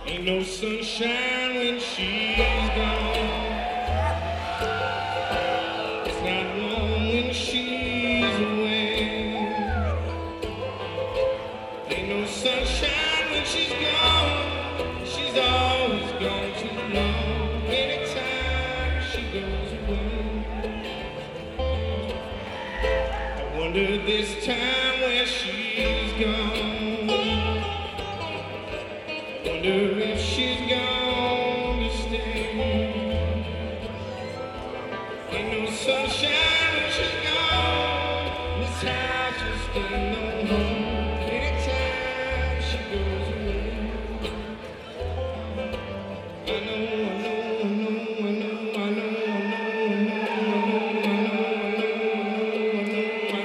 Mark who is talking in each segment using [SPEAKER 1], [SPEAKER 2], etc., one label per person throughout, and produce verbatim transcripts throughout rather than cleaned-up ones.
[SPEAKER 1] Ain't no sunshine when she's gone. It's not warm when she's away. Ain't no sunshine when she's gone. She's always gone too long. Anytime she goes away, I wonder this time where she's gone. Wonder if she's gonna stay. Ain't no sunshine when she's gone. This house just ain't no home. Anytime she goes away, I know, I know, I know, I know, I know, I know, I know, I know, I know, I know, I know, I know, I know, I know, I know, I know, I know,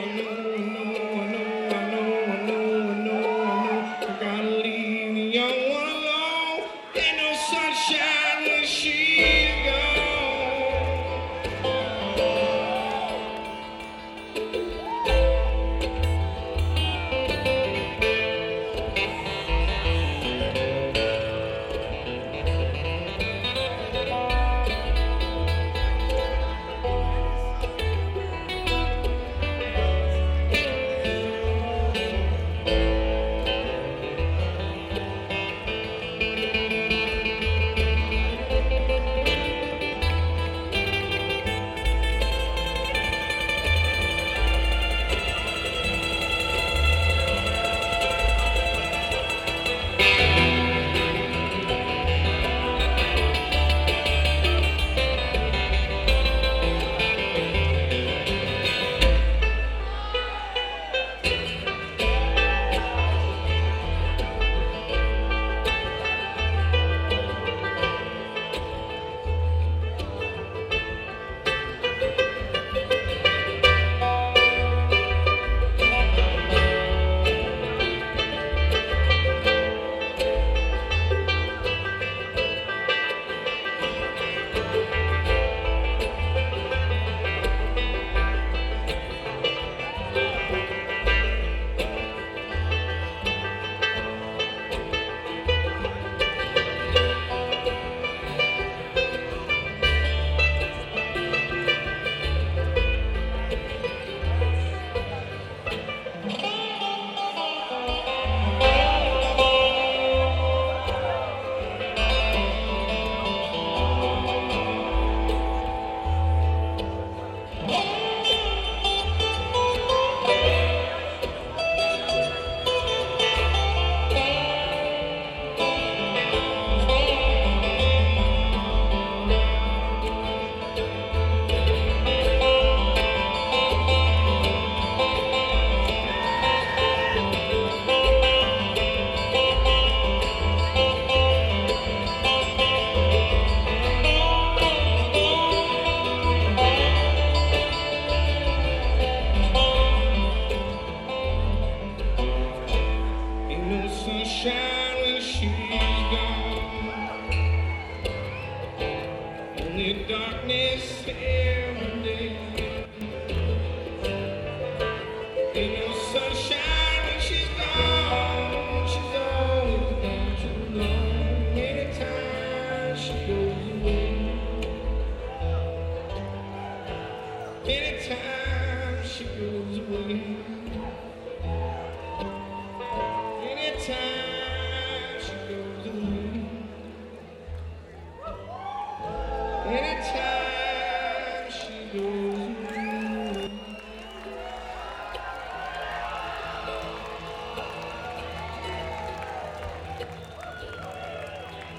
[SPEAKER 1] I know, I gotta leave the young one alone. Ain't no sunshine when she's gone. Sunshine when she's gone, only darkness every day. Ain't no sunshine when she's gone. She's always gone too long. Anytime she goes away, anytime she goes away. Anytime she goes away, anytime she goes away.